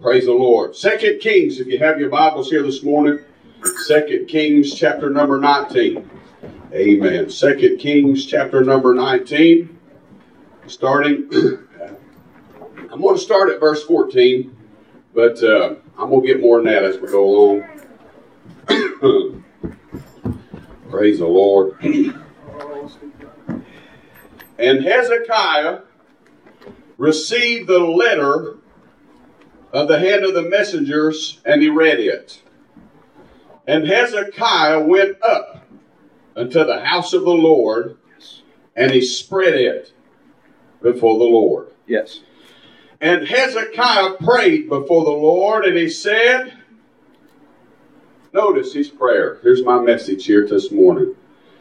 Praise the Lord. 2 Kings, if you have your Bibles here this morning, 2 Kings chapter number 19. Amen. 2 Kings chapter number 19. Starting, I'm going to start at verse 14, but I'm going to get more than that as we go along. Praise the Lord. And Hezekiah received the letter of the hand of the messengers, and he read it. And Hezekiah went up unto the house of the Lord, and he spread it before the Lord. Yes. And Hezekiah prayed before the Lord, and he said, notice his prayer. Here's my message here this morning.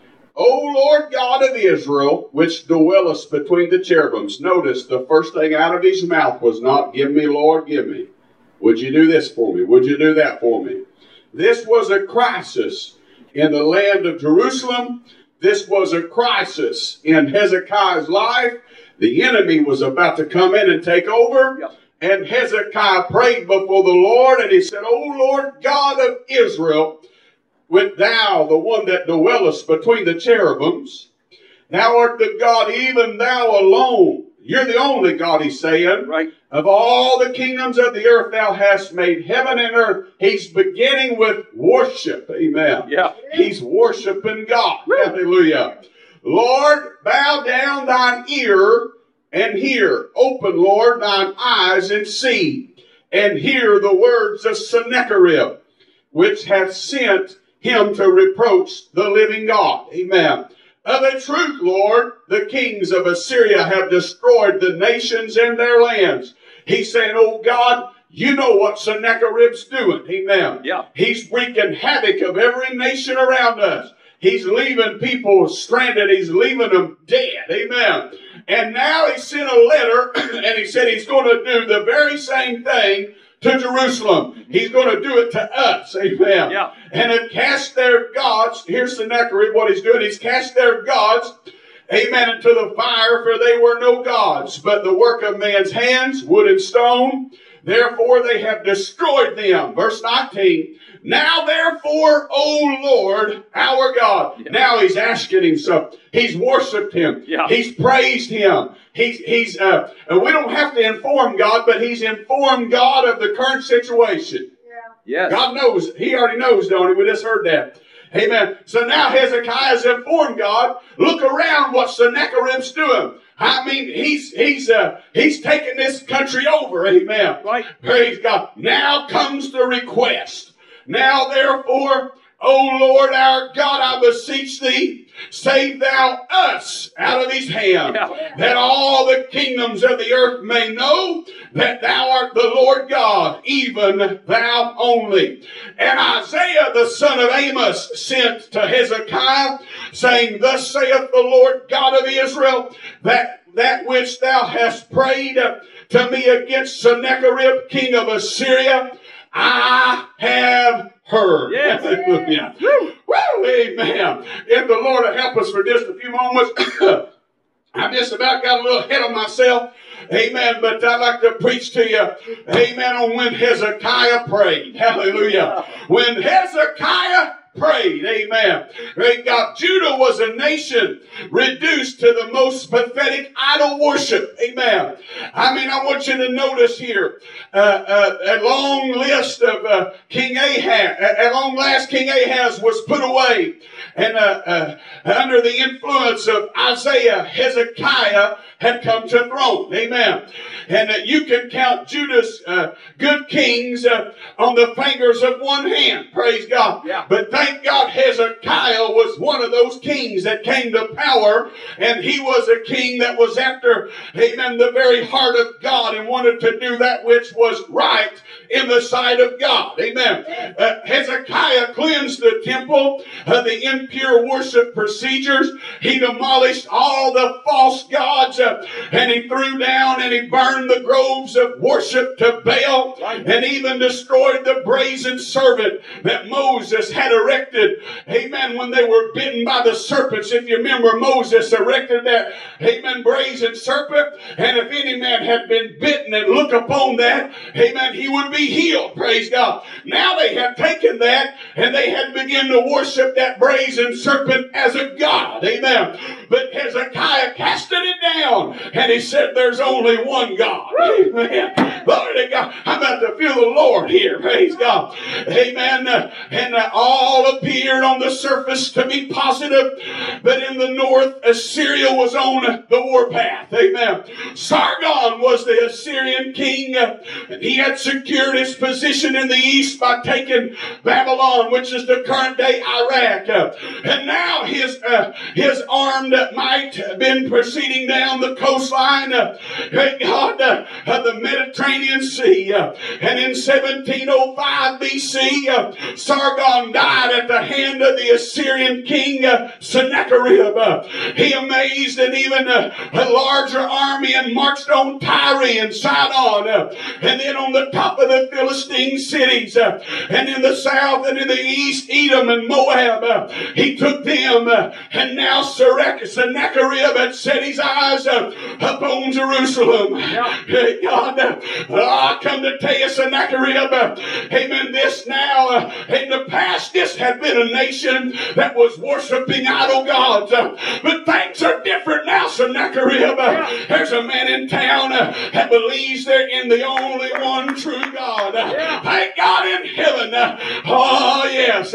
O Lord God of Israel, which dwellest between the cherubims. Notice the first thing out of his mouth was not, give me, Lord, give me. Would you do this for me? Would you do that for me? This was a crisis in the land of Jerusalem. This was a crisis in Hezekiah's life. The enemy was about to come in and take over. Yep. And Hezekiah prayed before the Lord, and he said, O Lord God of Israel, when thou, the one that dwellest between the cherubims, thou art the God, even thou alone. You're the only God, he's saying. Right. Of all the kingdoms of the earth, thou hast made heaven and earth. He's beginning with worship. Amen. Yeah. He's worshiping God. Woo. Hallelujah. Lord, bow down thine ear and hear. Open, Lord, thine eyes and see, and hear the words of Sennacherib, which hath sent him to reproach the living God. Amen. Of a truth, Lord, the kings of Assyria have destroyed the nations and their lands. He's saying, oh God, you know what Sennacherib's doing. Amen. Yeah. He's wreaking havoc of every nation around us. He's leaving people stranded. He's leaving them dead. Amen. And now he sent a letter, and he said he's going to do the very same thing to Jerusalem. He's going to do it to us. Amen. Yeah. And have cast their gods. Here's Sennacherib, what he's doing. He's cast their gods, amen, into the fire, for they were no gods, but the work of man's hands, wood and stone. Therefore they have destroyed them. Verse 19. Now therefore, O Lord, our God. Yeah. Now he's asking him something. He's worshiped him. Yeah. He's praised him. We don't have to inform God, but he's informed God of the current situation. Yeah. Yes. God knows. He already knows, don't he? We just heard that. Amen. So now Hezekiah has informed God. Look around what Sennacherib's doing. I mean, he's taking this country over. Amen. Right. Praise God. Now comes the request. Now therefore, O Lord our God, I beseech thee, save thou us out of his hand, that all the kingdoms of the earth may know that thou art the Lord God, even thou only. And Isaiah the son of Amos sent to Hezekiah, saying, thus saith the Lord God of Israel, that which thou hast prayed to me against Sennacherib, king of Assyria, I have heard. Yes. Hallelujah. Woo. Woo. Amen. If the Lord will help us for just a few moments. I just about got a little ahead of myself. Amen. But I'd like to preach to you, amen, on when Hezekiah prayed. Hallelujah. When Hezekiah prayed. Amen. Great God. Judah was a nation reduced to the most pathetic idol worship. Amen. I mean, I want you to notice here a long list of King Ahaz. At long last, King Ahaz was put away. And under the influence of Isaiah, Hezekiah had come to throne. Amen. And you can count Judah's good kings on the fingers of one hand. Praise God. Yeah. But thank God Hezekiah was one of those kings that came to power. And he was a king that was after, amen, the very heart of God and wanted to do that which was right in the sight of God. Amen. Hezekiah cleansed the temple of the impure worship procedures. He demolished all the false gods and he threw down and he burned the groves of worship to Baal, and even destroyed the brazen serpent that Moses had erected. Amen. When they were bitten by the serpents, if you remember, Moses erected that, amen, brazen serpent, and if any man had been bitten and look upon that, amen, he would be healed. Praise God. Now they have taken that and they had begun to worship that brazen serpent as a god. Amen. But Hezekiah casted it down and he said, there's only one God. Amen. Glory to God. I'm about to feel the Lord here. Praise God. Amen. And all appeared on the surface to be positive, but in the north, Assyria was on the warpath. Amen. Sargon was the Assyrian king, and he had secured his position in the east by taking Babylon, which is the current day Iraq. And now his armed might had been proceeding down the coastline of the Mediterranean Sea. And in 1705 BC, Sargon died at the hand of the Assyrian king Sennacherib. He amazed an even a larger army and marched on Tyre and Sidon, and then on the top of the Philistine cities, and in the south and in the east, Edom and Moab. He took them, and now Sennacherib had set his eyes upon Jerusalem. God, I come to tell you, Sennacherib, amen, this now, in the past, this had been a nation that was worshiping idol gods, but things are different now, Sennacherib. There's a man in town that believes they're in the only one true God. Thank God in heaven. Oh, yes.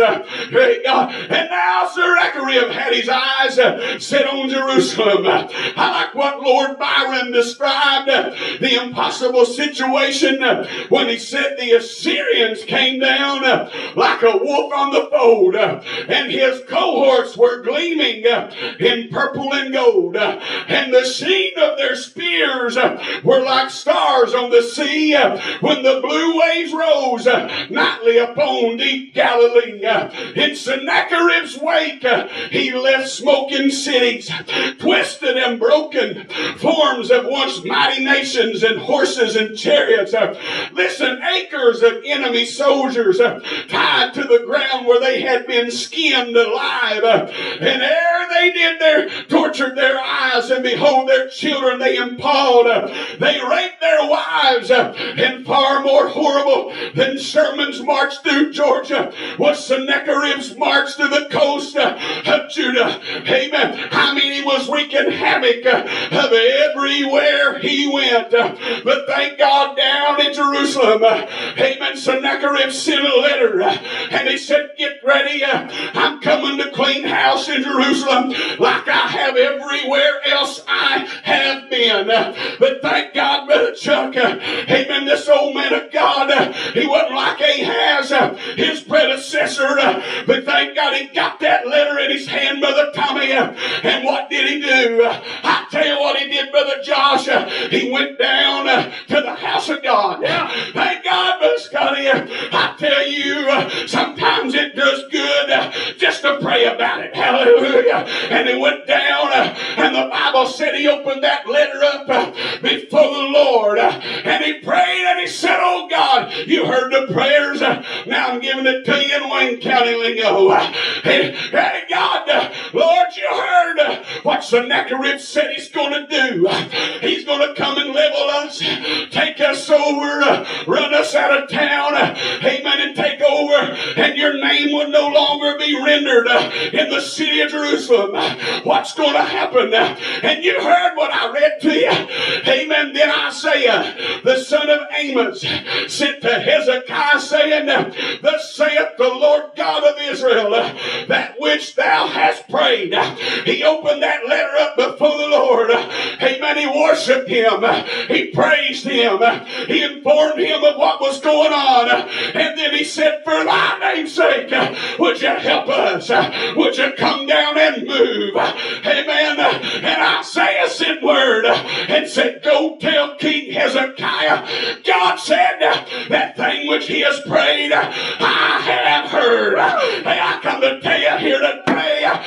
And now Sennacherib had his eyes set on Jerusalem. I like what Lord Byron described the impossible situation when he said the Assyrians came down like a wolf on the fold, and his cohorts were gleaming in purple and gold, and the sheen of their spears were like stars on the sea when the blue waves rose nightly upon deep Galilee. In Sennacherib's wake, he left smoking cities, twisted and broken forms of once mighty nations and horses and chariots. Listen, acres of enemy soldiers tied to the ground where they had been skinned alive, and ere they did tortured their eyes, and behold, their children they impaled. They raped their wives, and far more horrible than Sherman's march through Georgia was Sennacherib's march to the coast of Judah. Amen. I mean, he was wreaking havoc of everywhere he went. But thank God, down in Jerusalem, amen, Sennacherib sent a letter, and he said, get ready, I'm coming to clean house in Jerusalem like I have everywhere else I have been. But thank God, Brother Chuck, amen, this old man of God, he wasn't like Ahaz, his predecessor, but thank God he got that letter in his hand, Brother Tommy, and what did he do? I tell you what he did, Brother Josh, he went down to the house of God. Thank God, Brother Scotty, I tell you, sometimes it does good just to pray about it. Hallelujah. And he went down, and the Bible said he opened that letter up before the Lord, and he prayed, and he said, oh God, you heard the prayers. Now I'm giving it to you in Wayne County lingo. Hey, God, Lord, you heard what Sennacherib said he's going to do. He's going to come and level us, take us over, run us out of town, amen, and take over, and your name will no longer be rendered in the city of Jerusalem. What's going to happen? And you heard what I read to you. Amen. Then Isaiah, the son of Amos, sent to Hezekiah, saying, thus saith the Lord God of Israel, that which thou hast prayed. He opened that letter up before the Lord. Amen. He worshiped him. He praised him. He informed him of what was going on. And then he said, for thy name's sake, would you help us? Would you come down and move? Amen. And Isaiah sent word and said, go tell King Hezekiah, God said, that thing which he has prayed, I have heard. Hey, I come to tell you here today, I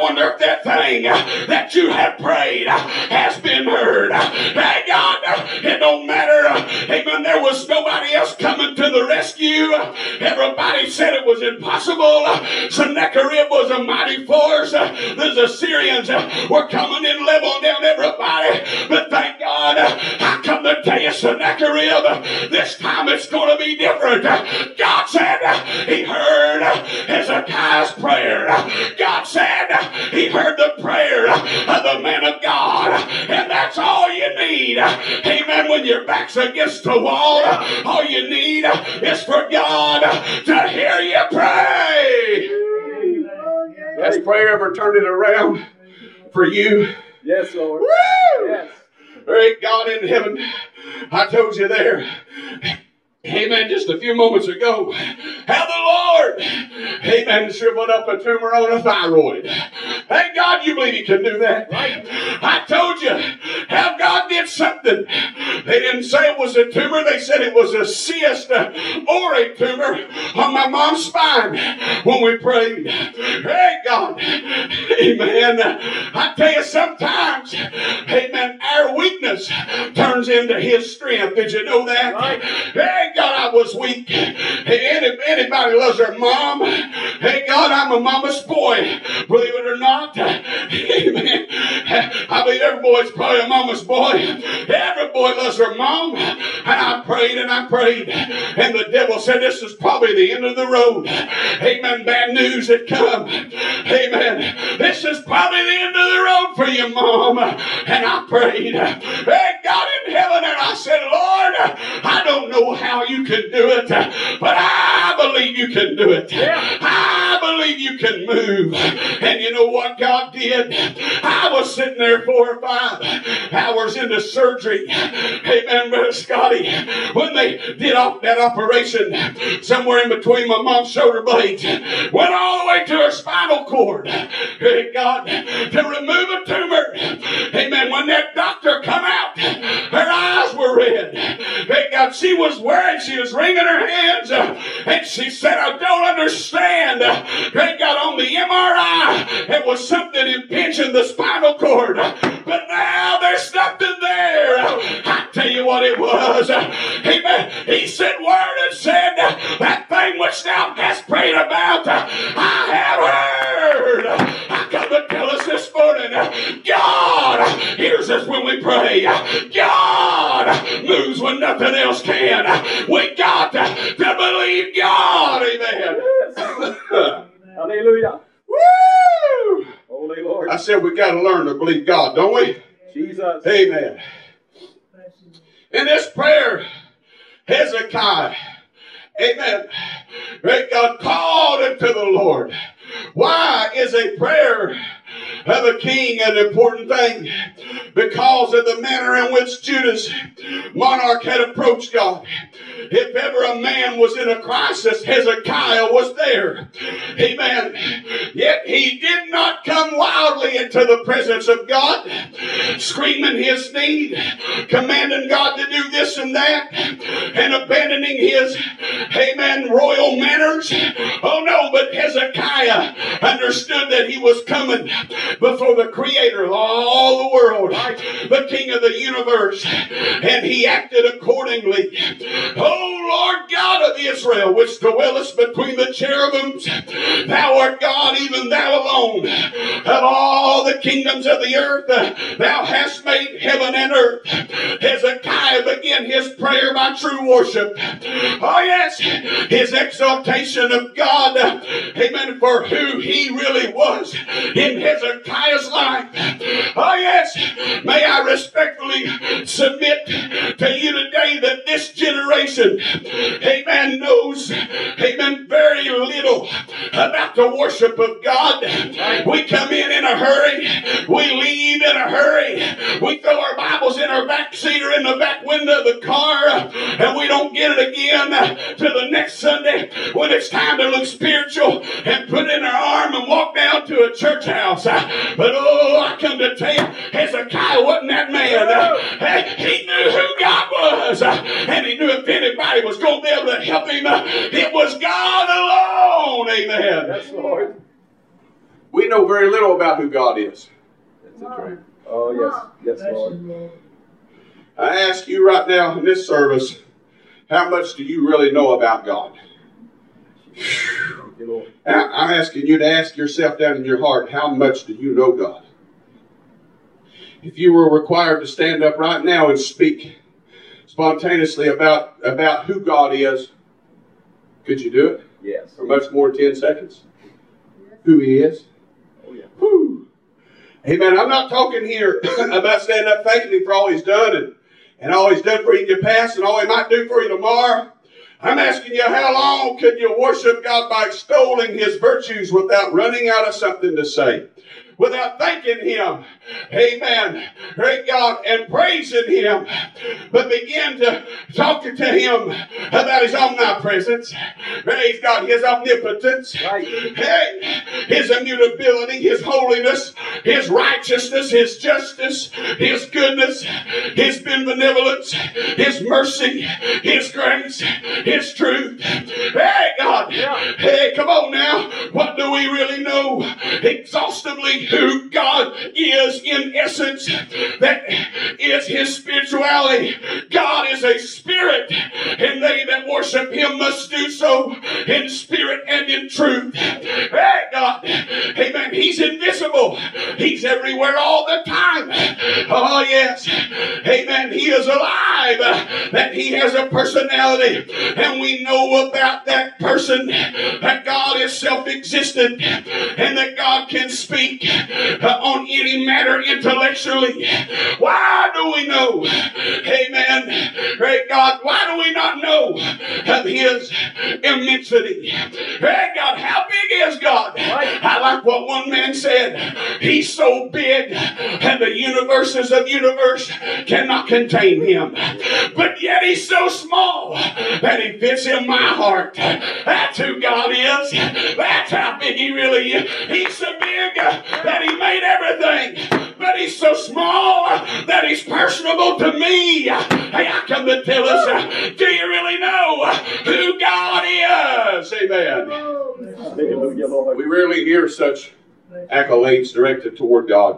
wonder if that thing that you have prayed has been heard. Hey, God, it don't matter. Amen. There was nobody else coming to the rescue. Everybody said it was impossible. Sennacherib was a mighty force. The Assyrians were coming in leveling down everybody. But thank God, I come to tell you, Sennacherib, this time it's going to be different. God said he heard Hezekiah's prayer. God said he heard the prayer of the man of God. And that's all you need. Amen. When your back's against the wall, all you need is for God to hear you pray. Has prayer ever turned it around for you? Yes, Lord. Woo! Yes. Great God in heaven, I told you there. Amen. Just a few moments ago, how the Lord, amen, shriveled up a tumor on a thyroid. Thank God you believe he can do that. I told you how God did something. They didn't say it was a tumor. They said it was a cyst or a tumor on my mom's spine when we prayed. Hey, God. Amen. I tell you, sometimes, amen, our weakness turns into his strength. Did you know that? Hey, God, I was weak. Hey, anybody loves their mom? Hey, God, I'm a mama's boy. Believe it or not. Amen. I believe every boy's probably a mama's boy. Every boy loves their mom. And I prayed and I prayed. And the devil said this is probably the end of the road. Amen. Bad news had come. Amen. This is probably the end of the road for you, Mom. And I prayed. Hey, God in heaven. And I said, Lord, I don't know how you can do it, but I believe you can do it. I believe you can move. And you know what God did? I was sitting there 4 or 5 hours into surgery. Amen, Brother Scotty. When they did that operation, somewhere in between my mom's shoulder blades, went all the way to her spinal cord. Hey, God, to remove a tumor. Amen. When that doctor come out, her eyes were red. Hey, God, she was wringing her hands, and she said, I don't understand. Thank God, on the MRI, it was something impinging the spinal cord. But now there's nothing there. I tell you what it was. Amen. He sent word and said, that thing which thou hast prayed about, I have heard. I come to tell us this morning, God hears us when we pray. God moves when nothing else can. We got to believe God. Amen. Hallelujah. Woo! Holy Lord. I said we got to learn to believe God, don't we? Jesus. Amen. In this prayer, Hezekiah, amen, great God called unto the Lord. Why is a prayer of a king an important thing? Because of the manner in which Judah's monarch had approached God. If ever a man was in a crisis, Hezekiah was there. Amen. Yet he did not come wildly into the presence of God, screaming his need, commanding God to do this and that, and abandoning his, amen, royal manners. Oh no, but Hezekiah understood that he was coming before the creator of all the world, the king of the universe, and he acted accordingly. O Lord God of Israel, which dwellest between the cherubims, thou art God, even thou alone. Of all the kingdoms of the earth, thou hast made heaven and earth. Hezekiah began his prayer by true worship. Oh yes, his exaltation of God, amen, for who he really was in Hezekiah's life. Oh yes, may I respectfully submit to you today that this generation, amen, knows, amen, very little about the worship of God. We come in a hurry. We leave in a hurry. We throw our Bibles in our back seat or in the back window of the car, and we don't get it again to the next Sunday when it's time to look spiritual and put in our arm and walk down to a church house. But oh, I come to tell you, Hezekiah wasn't that man. He knew who God was, and he knew if anybody was going to be able to help him, it was God alone. Amen. Yes, Lord. We know very little about who God is. That's the truth. Oh, yes. Yes, Lord. I ask you right now in this service, how much do you really know about God? Thank you, Lord. I'm asking you to ask yourself down in your heart, how much do you know God? If you were required to stand up right now and speak spontaneously about who God is, could you do it? Yes. For much more than 10 seconds? Who He is? Oh, yeah. Whew. Amen. I'm not talking here about standing up thanking Him for all He's done and all He's done for you in your past and all He might do for you tomorrow. I'm asking you, how long could you worship God by extolling His virtues without running out of something to say? Without thanking Him, amen, great God, and praising Him, but begin to talk to Him about His omnipresence, praise God, His omnipotence, Right. hey, His immutability, His holiness, His righteousness, His justice, His goodness, His benevolence, His mercy, His grace, His truth. Hey, God, hey, come on now. What do we really know exhaustively who God is in essence? That is His spirituality. God is a spirit, and they that worship Him must do so in spirit and in truth. Hey, God, amen. He's invisible. He's everywhere all the time. Oh, yes. Amen. He is alive. That He has a personality. And we know about that person that God is self-existent and that God can speak on any matter intellectually. Why do we know? Amen. Great God, why do we not know of His immensity? Great God, how big is God? I like what one man said. He's so big and the universes of universe cannot contain Him. But yet He's so small that He fits in my heart. That's who God is. That's how big He really is. He's so big that He made everything. But He's so small that He's personable to me. Hey, I come to tell us, do you really know who God is? Amen. Hallelujah, Lord. We rarely hear such accolades directed toward God.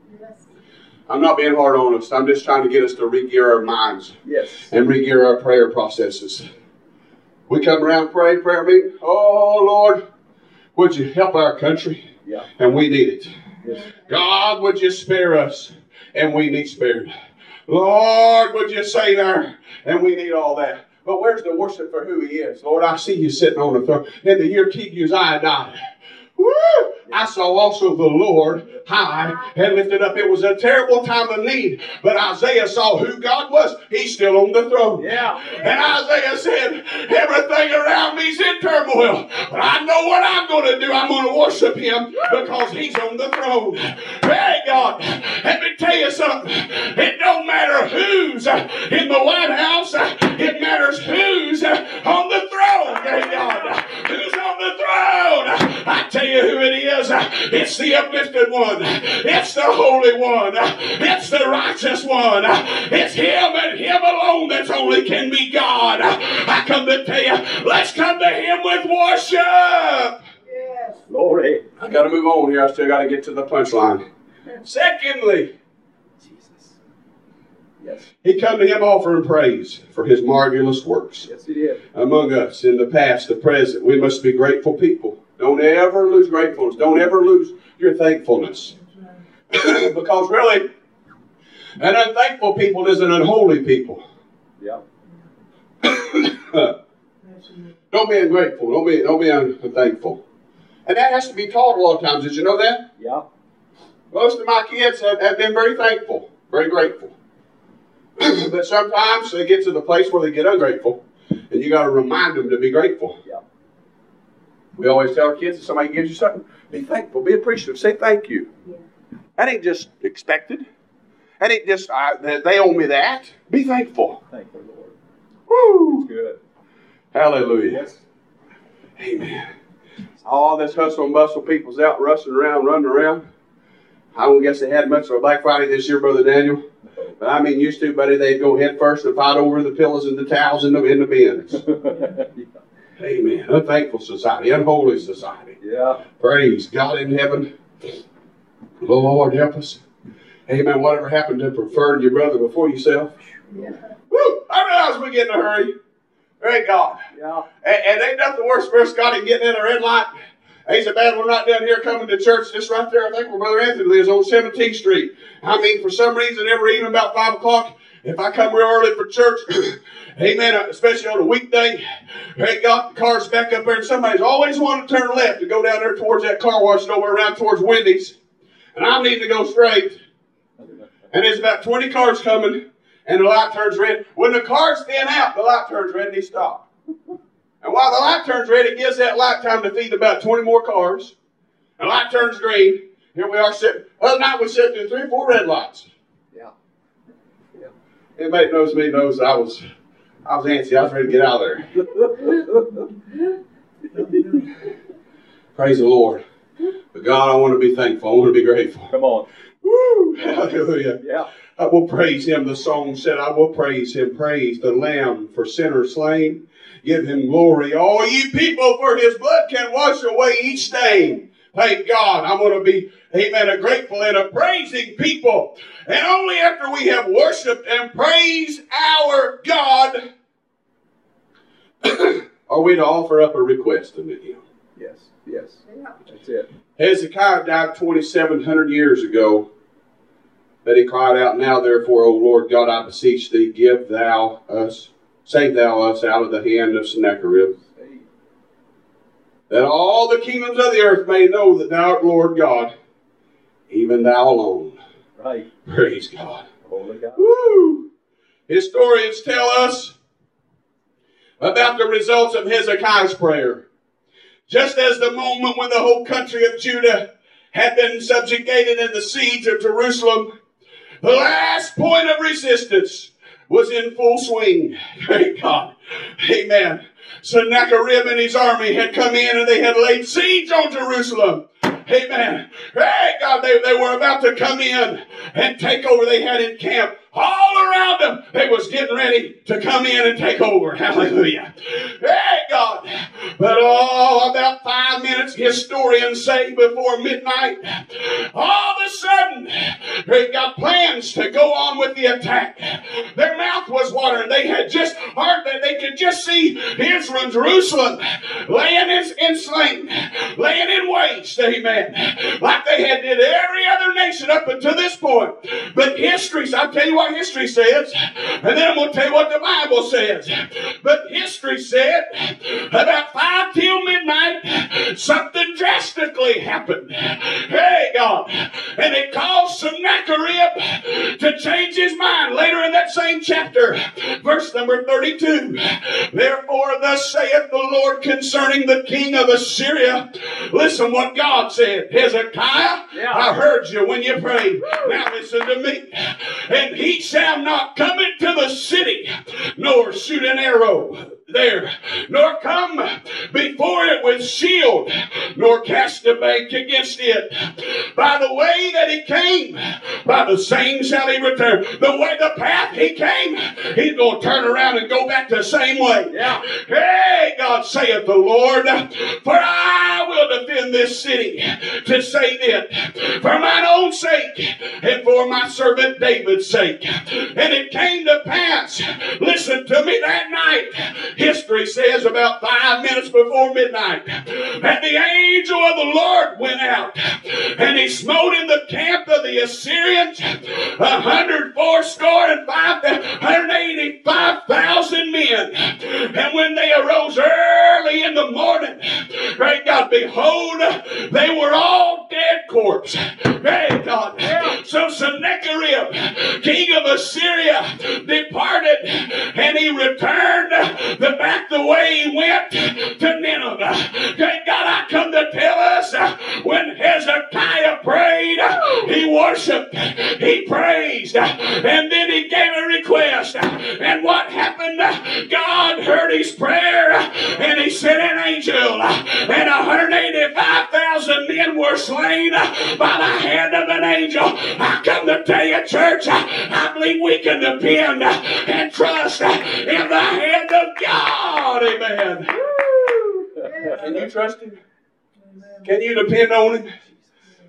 I'm not being hard on us. I'm just trying to get us to re-gear our minds Yes. and re-gear our prayer processes. We come around prayer meeting. Oh, Lord, would you help our country? Yeah. And we need it. Yes. God, would you spare us? And we need spared. Lord, would you save our? And we need all that. But where's the worship for who He is? Lord, I see You sitting on the throne. In the year King Uzziah died, woo, I saw also the Lord high and lifted up. It was a terrible time of need, but Isaiah saw who God was. He's still on the throne. Yeah. And Isaiah said, everything around me's in turmoil, but I know what I'm going to do. I'm going to worship Him because He's on the throne. Hey, God, let me tell you something. It don't matter who's in the White House. It matters who's on the throne. Hey, God, who's on the throne? I tell you who it is. It's the uplifted one. It's the holy one. It's the righteous one. It's Him and Him alone that's only can be God. I come to tell you, let's come to Him with worship. Yes. Glory. I got to move on here. I still got to get to the punchline. Secondly, Jesus. Yes. He come to Him offering praise for His marvelous works Yes, He did. among us in the past, the present. We must be grateful people. Don't ever lose gratefulness. Don't ever lose your thankfulness. Because really, an unthankful people is an unholy people. Yeah. Don't be ungrateful. Don't be unthankful. And that has to be taught a lot of times. Did you know that? Yeah. Most of my kids have been very thankful, very grateful. But sometimes they get to the place where they get ungrateful, and you got to remind them to be grateful. Yeah. We always tell our kids, if somebody gives you something, be thankful, be appreciative, say thank you. Yeah. That ain't just expected. That ain't just, they owe me that. Be thankful. Thank you, Lord. Woo! Good. Hallelujah. Yes. Amen. All this hustle and bustle, people's out running around. I don't guess they had much of a Black Friday this year, Brother Daniel. But I mean, used to, buddy, they'd go head first and fight over the pillows and the towels in the bins. Yeah. Amen. Unthankful society, unholy society. Yeah. Praise God in heaven. Lord, help us. Amen. Whatever happened to preferring your brother before yourself? Yeah. Woo! I realize we get in a hurry. Thank God. Yeah. And ain't nothing worse for us, Scotty, getting in a red light. Ain't so bad we're not down here coming to church just right there. I think where Brother Anthony lives on 17th Street. I mean, for some reason, every evening about 5 o'clock, if I come real early for church, amen, especially on a weekday, thank God, the car's back up there, and somebody's always wanting to turn left to go down there towards that car wash and over around towards Wendy's. And I'm needing to go straight. And there's about 20 cars coming, and the light turns red. When the cars thin out, the light turns red and they stop. And while the light turns red, it gives that light time to feed about 20 more cars. The light turns green. Here we are sitting. Other night we sat through 3 or 4 red lights. Yeah. Yeah. Anybody knows me knows I was antsy. I was ready to get out of there. Praise the Lord. But God, I want to be thankful. I want to be grateful. Come on. Woo! Hallelujah. Yeah. I will praise him. The song said, I will praise him. Praise the Lamb for sinners slain. Give him glory. All ye people, for his blood can wash away each stain. Thank God. I'm going to be, amen, a grateful and a praising people. And only after we have worshiped and praised our God are we to offer up a request unto him. Yes, yes. That's it. Hezekiah died 2,700 years ago. But he cried out, now therefore, O Lord God, I beseech thee, save thou us out of the hand of Sennacherib, that all the kingdoms of the earth may know that thou art Lord God, even thou alone. Right. Praise God. Holy God. Woo! Historians tell us about the results of Hezekiah's prayer. Just as the moment when the whole country of Judah had been subjugated in the siege of Jerusalem, the last point of resistance was in full swing. Thank God. Amen. Sennacherib and his army had come in and they had laid siege on Jerusalem. Amen. Hey, God, they were about to come in and take over. They had encamped all around them. They was getting ready to come in and take over. Hallelujah. Hey, God. But about 5 minutes, historians say, before midnight, all of a sudden, they got plans to go on with the attack. Their mouth was watering. They had just heard that they could just see Israel, Jerusalem, laying in slain, laying in waste. Amen. Like they had did every other nation up until this point. But history, I'll tell you what history says, and then I'm going to tell you what the Bible says. But history said about 5 till midnight, something drastically happened. Hey, God. And it caused Sennacherib to change his mind. Later in that same chapter, verse number 32. Therefore, thus saith the Lord concerning the king of Assyria. Listen what God said. Hezekiah, yeah. I heard you when you prayed. Now listen to me. And he shall not come into the city, nor shoot an arrow there, nor come before it with shield, nor cast a bank against it. By the way that he came, by the same shall he return. The path he came, he's going to turn around and go back the same way. Yeah. Hey, God saith the Lord, for I will defend this city to save it for mine own sake and for my servant David's sake. And it came to pass, listen to me, that night, history says about 5 minutes before midnight, that the angel of the Lord went out and he smote in the camp of the Assyrians 185,000 men. And when they arose early in the morning, great God, behold, they were all dead corpse. Great God. So Sennacherib, king of Assyria, departed and he returned back the way he went to Nineveh. Great God, I come to tell us when Hezekiah prayed, he worshiped, he praised, and then he gave a request. And what happened? God heard his prayer and he sent an angel, and 185,000 men were slain by the hand of an angel. I come to tell you, church, I believe we can depend and trust in the hand of God. Amen. Can you trust him? Can you depend on him?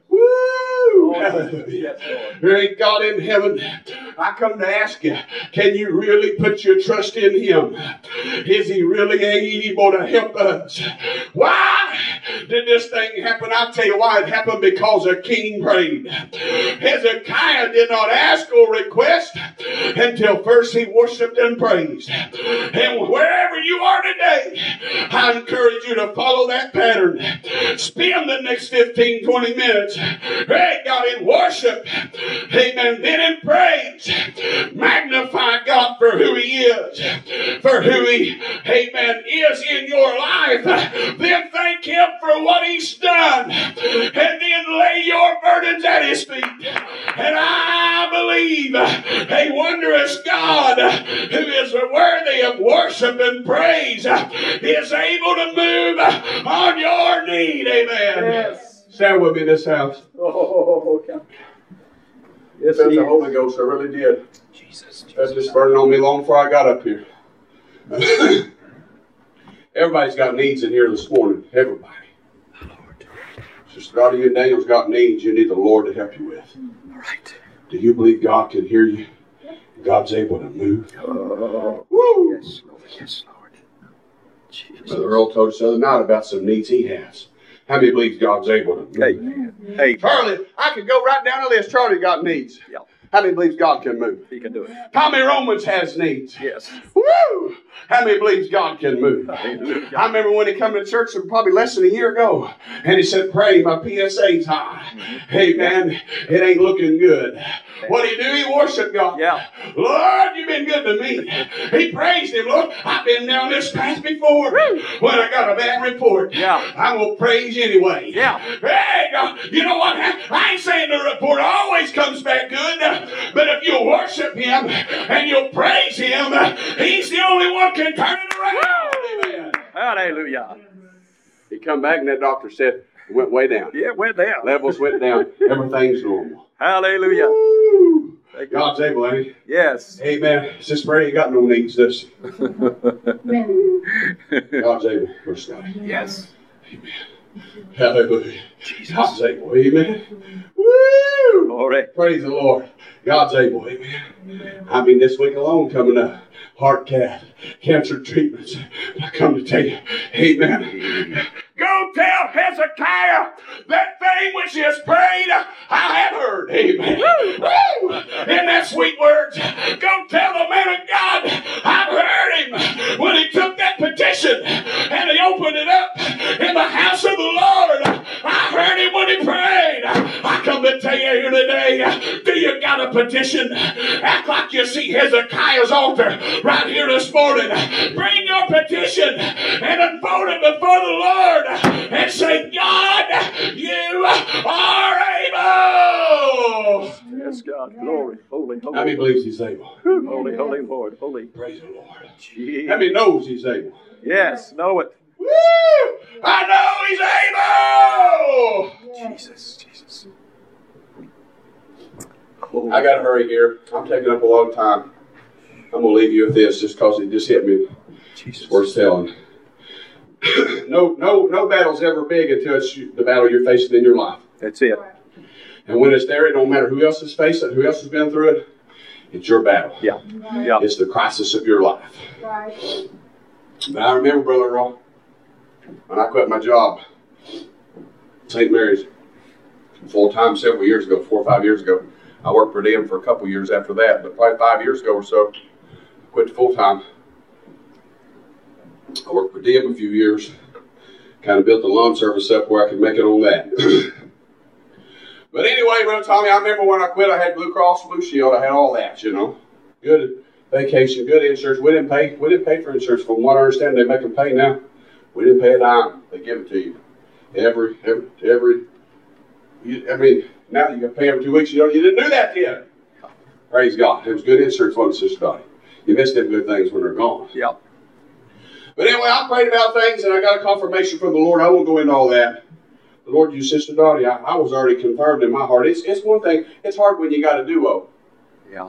Woo! Yes, Lord. Great God in heaven, I come to ask you, can you really put your trust in Him? Is He really able to help us? Why did this thing happen? I'll tell you why it happened. Because a king prayed. Hezekiah did not ask or request until first he worshiped and praised. And wherever you are today, I encourage you to follow that pattern. Spend the next 15, 20 minutes, pray God in worship, amen, then in praise. Magnify God for who He is, for who He, amen, is in your life. Then thank Him for what He's done, and then lay your burdens at His feet. And I believe a wondrous God who is worthy of worship and praise is able to move on your need. Amen. Yes. Stand with me in this house. Oh, God. Yes, Felt He the is. Holy Ghost, I really did. Jesus. That's just burning on me long before I got up here. Everybody's got needs in here this morning. Everybody. Sister Dottie, you and Daniel's got needs you need the Lord to help you with. All right. Do you believe God can hear you? God's able to move. Oh, Woo! yes, Lord. Yes, Lord. Jesus. Brother Earl told us the other night about some needs he has. How many believes God's able to move? Amen. Hey, Charlie, I could go right down the list. Charlie got needs. yeah, How many believes God can move? He can do it. Tommy Romans has needs. Yes. Woo! How many believes God can move? Hallelujah. I remember when he came to church probably less than a year ago, and he said, "Pray, my PSA's high." Hey man, it ain't looking good. What did he do? He worshiped God. Yeah. Lord, you've been good to me. He praised Him. Lord, I've been down this path before when I got a bad report. Yeah. I'm going to praise you anyway. Yeah. Hey, God, you know what? I ain't saying the report always comes back good, but if you worship Him and you praise Him, He's the only one can turn it around. Amen. Hallelujah. He come back and that doctor said it went way down. Yeah, we're there. Levels went down. Everything's normal. Hallelujah. Woo. Thank you. God's able, ain't He? Yes. Amen. Sister Mary, you got no needs, does she? God's able. Verse 9. Yes. Hallelujah. Jesus. God's able. Amen. Woo! Glory. Praise the Lord. God's able. Amen. I mean, this week alone coming up, heart cancer treatments. I come to tell you, amen. Go tell Hezekiah that thing which he has prayed, I have heard. Amen. Woo! In that sweet words, go tell the man of God, I've heard him when he took that petition and he opened it up in the house of the Lord. I heard him when he prayed. I come to tell you here today, do you got a petition? Act like you see Hezekiah's altar right here this morning. Bring your petition and unfold it before the Lord and say, God, you are able. Yes, God. Glory. Holy, holy. How many believes He's able? Holy, holy Lord. Holy. Praise the Lord. Jesus. How many knows He's able? Yes, know it. Woo! I know He's able. Jesus. Jesus. I got to hurry here. I'm taking up a lot of time. I'm going to leave you with this just because it just hit me. Jesus. It's worth telling. No battle's ever big until it's the battle you're facing in your life. That's it. And when it's there, it don't matter who else is facing it, who else has been through it. It's your battle. Yeah. Yeah. It's the crisis of your life. Right. And I remember, Brother Earl, when I quit my job, St. Mary's, full-time several years ago, 4 or 5 years ago. I worked per diem for a couple years after that, but probably 5 years ago or so, I quit full-time. I worked per diem a few years, kind of built the lawn service up where I could make it on that. But anyway, Brother Tommy, I remember when I quit, I had Blue Cross Blue Shield. I had all that, you know. Good vacation, good insurance. We didn't pay for insurance. From what I understand, they make them pay now. We didn't pay a dime. They give it to you. Now you got to pay every 2 weeks. You didn't do that then. Praise God. It was good insurance, wasn't it, Sister Dottie? You miss them good things when they're gone. Yeah. But anyway, I prayed about things and I got a confirmation from the Lord. I won't go into all that. The Lord used Sister Dottie. I was already confirmed in my heart. It's one thing. It's hard when you got a duo. Yeah.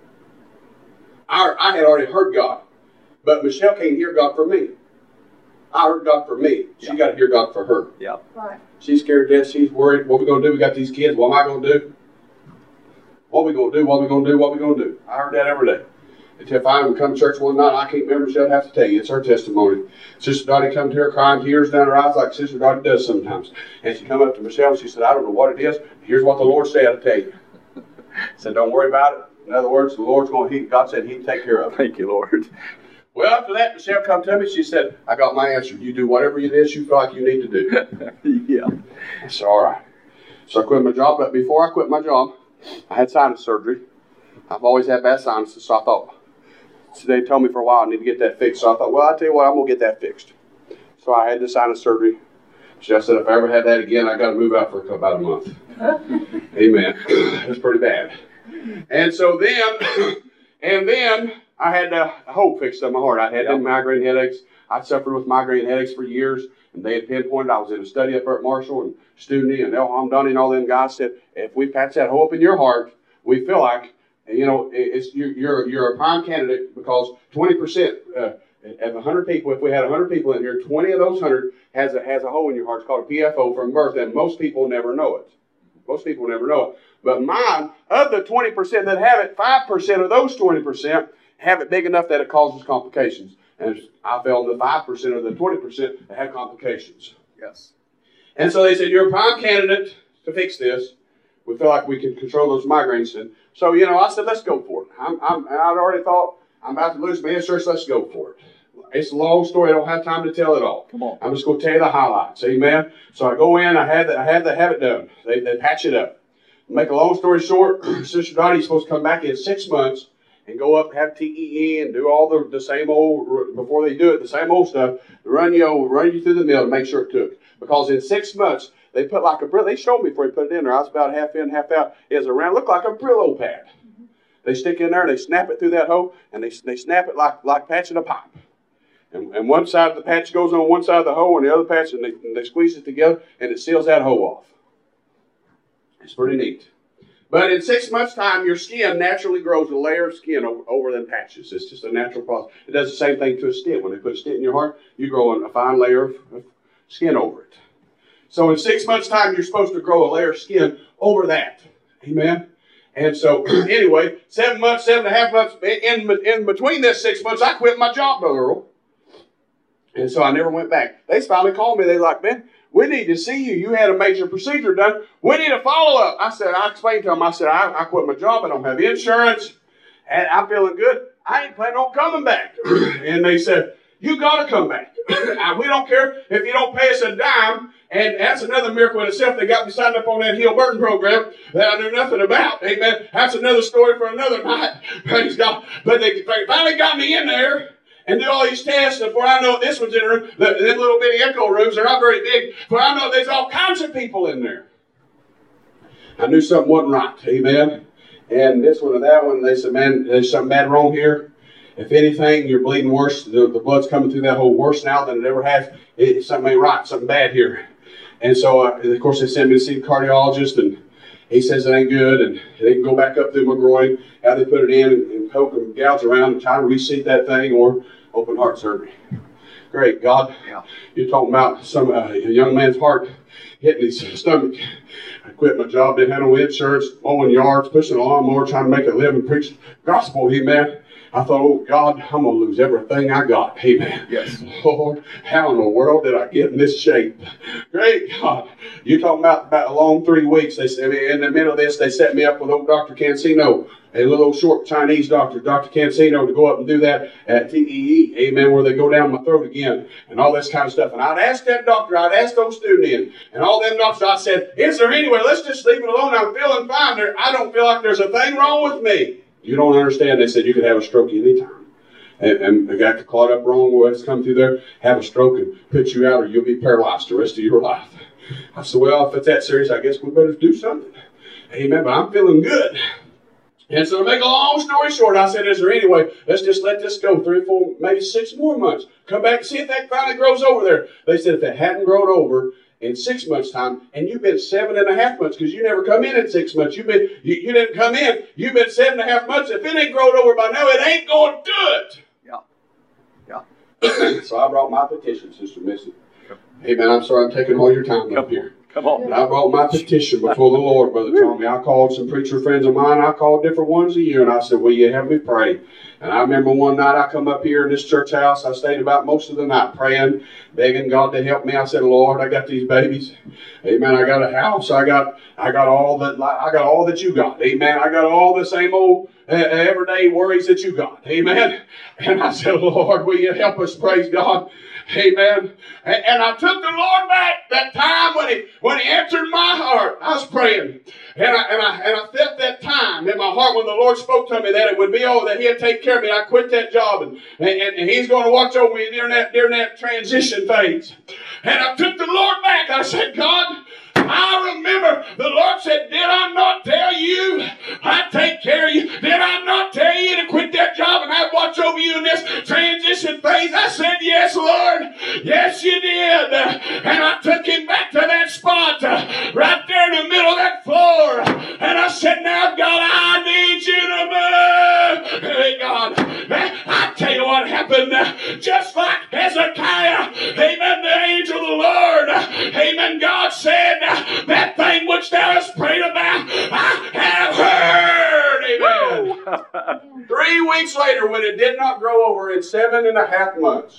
I had already heard God, but Michelle can't hear God from me. I heard God for me. She got to hear God for her. Yeah. Right. She's scared to death. She's worried. What we going to do? We got these kids. What am I going to do? What we going to do? What we going to do? What we going to do? I heard that every day. Until finally we come to church one night, I can't remember. She'll have to tell you. It's her testimony. Sister Dottie come to her crying, tears down her eyes like Sister Dottie does sometimes. And she come up to Michelle and she said, I don't know what it is. Here's what the Lord said, I'll tell you. Said, don't worry about it. In other words, the Lord's going to, God said he'd take care of it. Thank you, Lord. Well, after that, Michelle come to me. She said, I got my answer. You do whatever it is you feel like you need to do. Yeah. I said, all right. So I quit my job. But before I quit my job, I had sinus surgery. I've always had bad sinuses, so I thought, so they told me for a while I need to get that fixed. So I thought, well, I'll tell you what, I'm going to get that fixed. So I had the sinus surgery. So I said, if I ever had that again, I got to move out for about a month. Amen. It's pretty bad. And so then I had a hole fixed on my heart. I had them migraine headaches. I suffered with migraine headaches for years, and they had pinpointed. I was in a study up there at Marshall, and Studney and El Hamdani and all them guys said, if we patch that hole up in your heart, we feel like, you know, you're a prime candidate because 20% of 100 people, if we had 100 people in here, 20 of those 100 has a hole in your heart. It's called a PFO from birth, and most people never know it. Most people never know it. But mine, of the 20% that have it, 5% of those 20% have it big enough that it causes complications. And I fell in the 5% or the 20% that had complications. Yes. And so they said, you're a prime candidate to fix this. We feel like we can control those migraines. And so, you know, I said, let's go for it. I'd already thought, I'm about to lose my insurance, let's go for it. It's a long story. I don't have time to tell it all. Come on. I'm just going to tell you the highlights. Amen. So I go in. I had to have it done. They patch it up. Make a long story short, Sister Dottie's supposed to come back in 6 months and go up, have TEE, and do all the same old, before they do it, the same old stuff, run you through the mill to make sure it took. Because in 6 months, they put like a Brillo. They showed me before they put it in there. I was about half in, half out. It was around, looked like a Brillo pad. They stick in there, they snap it through that hole, and they snap it like patching a pipe. And one side of the patch goes on one side of the hole, and the other patch, and they squeeze it together, and it seals that hole off. It's pretty neat. But in 6 months' time, your skin naturally grows a layer of skin over them patches. It's just a natural process. It does the same thing to a stent. When they put a stent in your heart, you grow a fine layer of skin over it. So in 6 months' time, you're supposed to grow a layer of skin over that. Amen? And so, anyway, 7 months, 7.5 months, in between this 6 months, I quit my job, Brother Earl. And so I never went back. They finally called me. They're like, man, we need to see you. You had a major procedure done. We need a follow-up. I explained to them, I said, I quit my job. I don't have insurance. And I'm feeling good. I ain't planning on coming back. And they said, you got to come back. We don't care if you don't pay us a dime. And that's another miracle in itself. They got me signed up on that Hill Burton program that I knew nothing about. Amen. That's another story for another night. Praise God. But they finally got me in there and do all these tests. And before I know it, this one's in a room. Them little bitty echo rooms, they're not very big. Before I know it, there's all kinds of people in there. I knew something wasn't right. Amen. And this one and that one, they said, man, there's something bad wrong here. If anything, you're bleeding worse. The blood's coming through that hole worse now than it ever has. Something ain't right. Something bad here. And so, of course, they sent me to see the cardiologist, and he says it ain't good, and they can go back up through my groin, how they put it in, and poke and gouge around and try to reseat that thing, or open heart surgery. Great God. Yeah. You're talking about a young man's heart hitting his stomach. I quit my job, didn't have no insurance, mowing yards, pushing a lawnmower, trying to make a living, preach the gospel, amen. I thought, oh, God, I'm going to lose everything I got. Amen. Yes. Lord, how in the world did I get in this shape? Great God. You're talking about a long 3 weeks. They said, in the middle of this, they set me up with old Dr. Cancino, a little short Chinese doctor, Dr. Cancino, to go up and do that at TEE, amen, where they go down my throat again and all this kind of stuff. And I'd ask that doctor, I'd ask those students and all them doctors, I said, is there any way? Let's just leave it alone. I'm feeling fine. I don't feel like there's a thing wrong with me. You don't understand. They said you could have a stroke anytime. And they got caught up wrong what's come through there, have a stroke and put you out, or you'll be paralyzed the rest of your life. I said, well, if it's that serious, I guess we better do something. Amen. But I'm feeling good. And so to make a long story short, I said, is there any way? Let's just let this go 3, 4, maybe 6 more months. Come back and see if that finally grows over there. They said if it hadn't grown over in 6 months' time, and you've been 7.5 months, because you never come in 6 months. You didn't come in. You've been 7.5 months. If it ain't grown over by now, it ain't going to do it. Yeah. So I brought my petition, Sister Missy. Amen. I'm sorry I'm taking all your time up here. Come on. But I brought my petition before the Lord, Brother Tommy. I called some preacher friends of mine. I called different ones of you, and I said, will you have me pray? And I remember one night I come up here in this church house. I stayed about most of the night praying, begging God to help me. I said, Lord, I got these babies. Amen. I got a house. I got all that you got. Amen. I got all the same old everyday worries that you got. Amen. And I said, Lord, will you help us? Praise God. Amen. And I took the Lord back that time when He answered my heart. I was praying, and I felt that time in my heart when the Lord spoke to me that it would be that He'd take care of me. I quit that job, and He's going to watch over me during that transition phase. And I took the Lord back. I said, God, I remember the Lord said, did I not tell you I'd take care of you? Did I not tell you to quit that job and I'd watch over you in this transition phase? I said, yes, Lord. Yes, you did. And I took Him back to that spot right there in the middle of that floor. And I said, now, God, I need you to move. Hey, God, I tell you what happened. Just like Hezekiah, amen, the angel of the Lord, amen, God said, that thing which thou hast prayed about, I have heard. Amen. 3 weeks later, when it did not grow over in 7.5 months.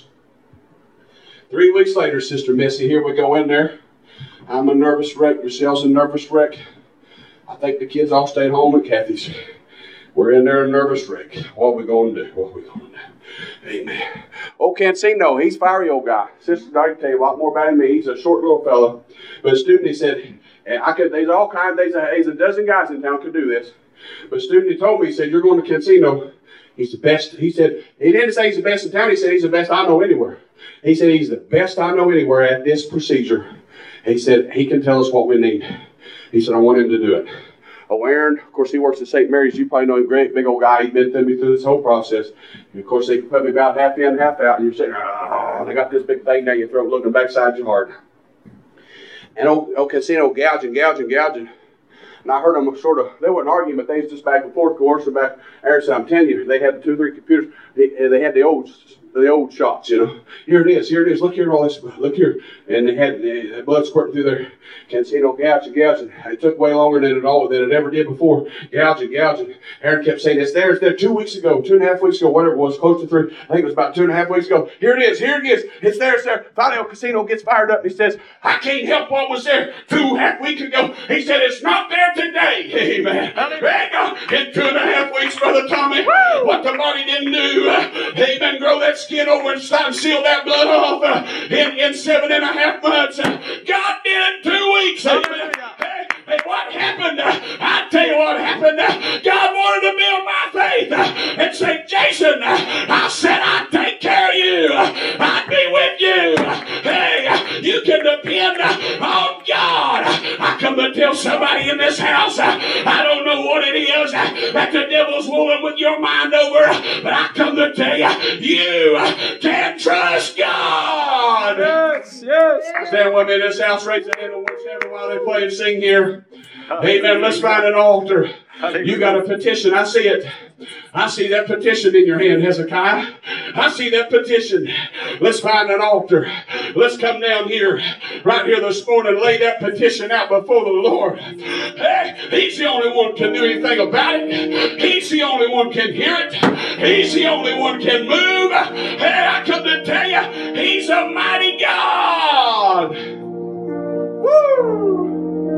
3 weeks later, Sister Missy, here we go in there. I'm a nervous wreck. Michelle's a nervous wreck. I think the kids all stayed home at Kathy's. We're in there a nervous wreck. What are we going to do? What are we going to do? Amen. Oh, Cancino, he's a fiery old guy. Sister, I can tell you a lot more about him. He's a short little fella. But a student, he said, there's all kinds, there's a dozen guys in town could do this. But a student, he told me, he said, you're going to Cancino. He's the best. He said, he didn't say he's the best in town. He said he's the best I know anywhere. He said he's the best I know anywhere at this procedure. He said he can tell us what we need. He said, I want him to do it. Oh, Aaron, of course, he works at St. Mary's. You probably know him, great big old guy. He's been through me through this whole process. And of course, they put me about half in, half out. And you're sitting there, and I got this big thing down your throat looking backside your heart. And old Casino gouging. And I heard them they wasn't arguing, but they was just back and forth, of course. Aaron said, I'm telling you, they had 2 or 3 computers. They had the old shots, you know. Here it is. Look here, all this. Look here. And they had the blood squirting through there. Cancino gouging. It took way longer than it ever did before. Gouging. Aaron kept saying, it's there 2 weeks ago, 2.5 weeks ago, whatever it was, close to 3. I think it was about 2.5 weeks ago. Here it is. It's there. Finally, Casino gets fired up. He says, I can't help what was there 2.5 weeks ago. He said, it's not there today. Amen. In 2.5 weeks, Brother Tommy, what the body didn't do, amen, grow that skin over and seal that blood off in 7.5 months. God did it 2 weeks. Amen. Hey, what happened? I tell you what happened. God wanted to build my faith and say, Jason, I said I'd take care of you. I'd be with you. Hey, you can depend on God. I come to tell somebody in this house, I don't know what it is that the devil's wooing with your mind over, but I come to tell you, you can trust God. Yes. Stand with me in this house, raise the hand on whichever while they play and sing here. Amen. Let's find an altar. You got a petition. I see it. I see that petition in your hand, Hezekiah. I see that petition. Let's find an altar. Let's come down here, right here this morning, lay that petition out before the Lord. Hey, He's the only one can do anything about it. He's the only one can hear it. He's the only one can move. Hey, I come to tell you, He's a mighty God. Woo!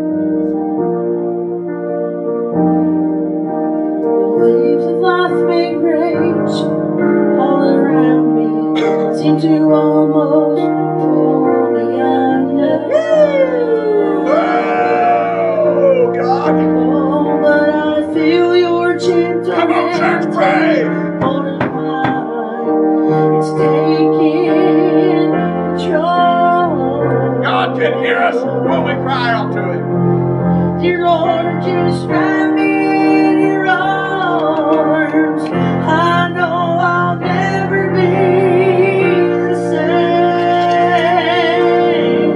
Waves of life may rage all around me, seem to almost pull me under. Oh, God! Oh, but I feel your gentle Come on, church, pray! holding mine. It's taking control. God can hear us when we cry out to Him. Dear Lord, just wrap me in your arms. I know I'll never be the same.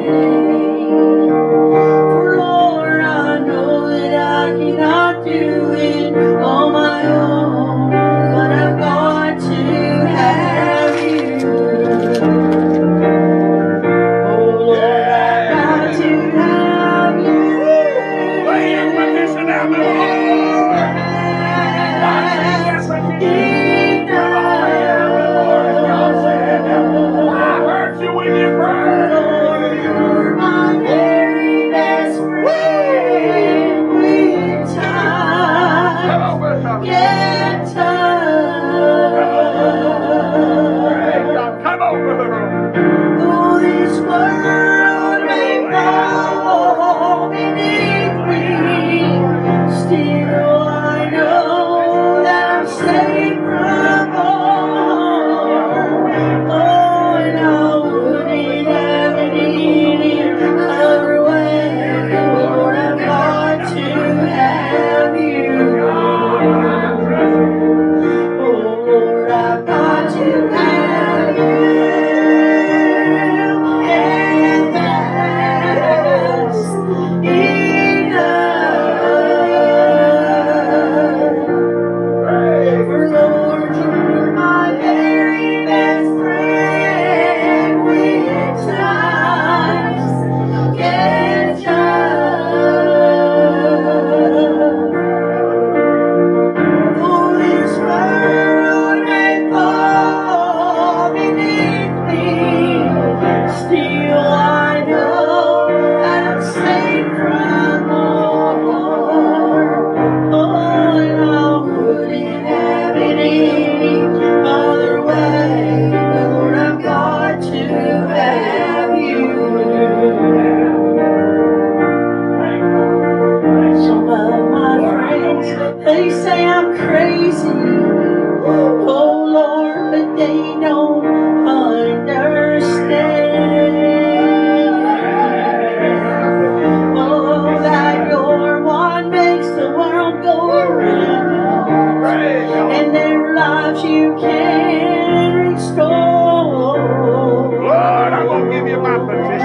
For Lord, I know that I cannot do it on my own, but I've got to have you.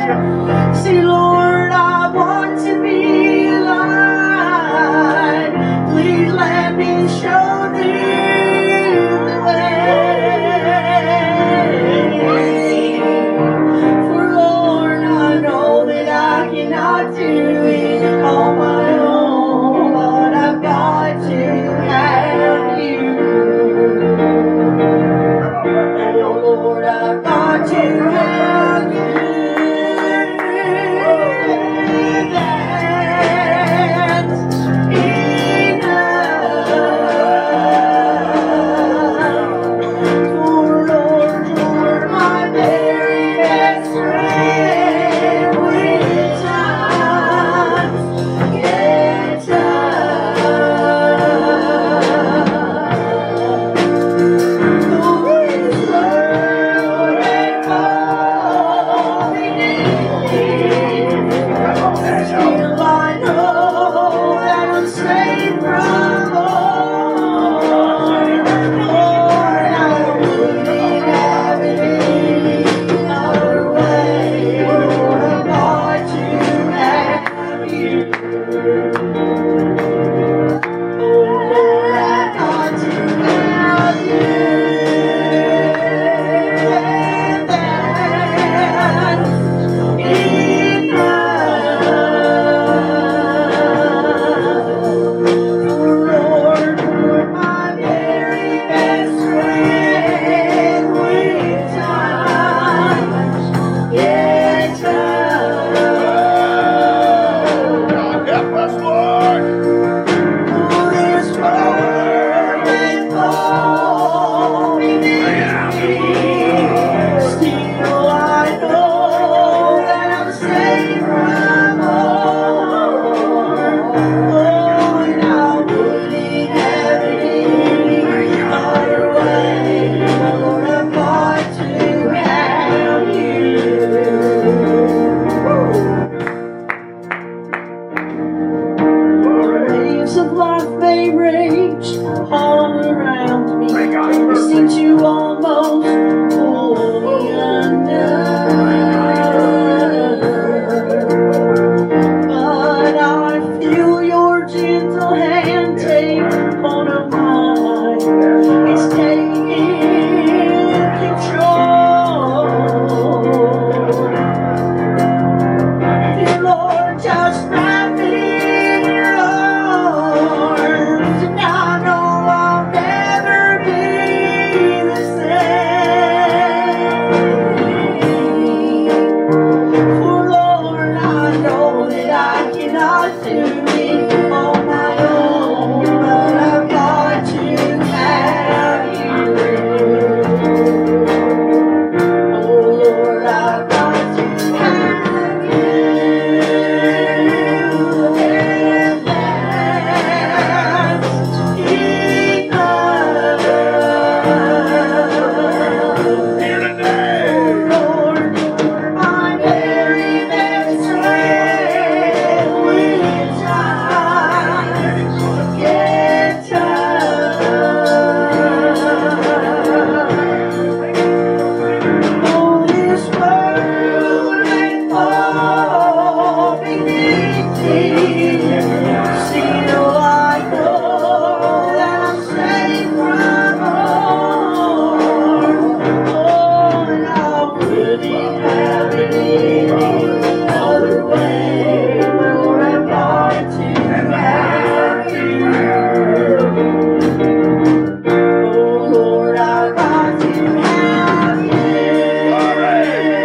See, Lord, I want to be alive. Please let me show thee the way. For Lord, I know that I cannot do it on my own, but I've got to have you. Oh Lord, I've got to have you.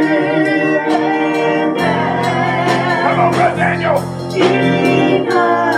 Daniel.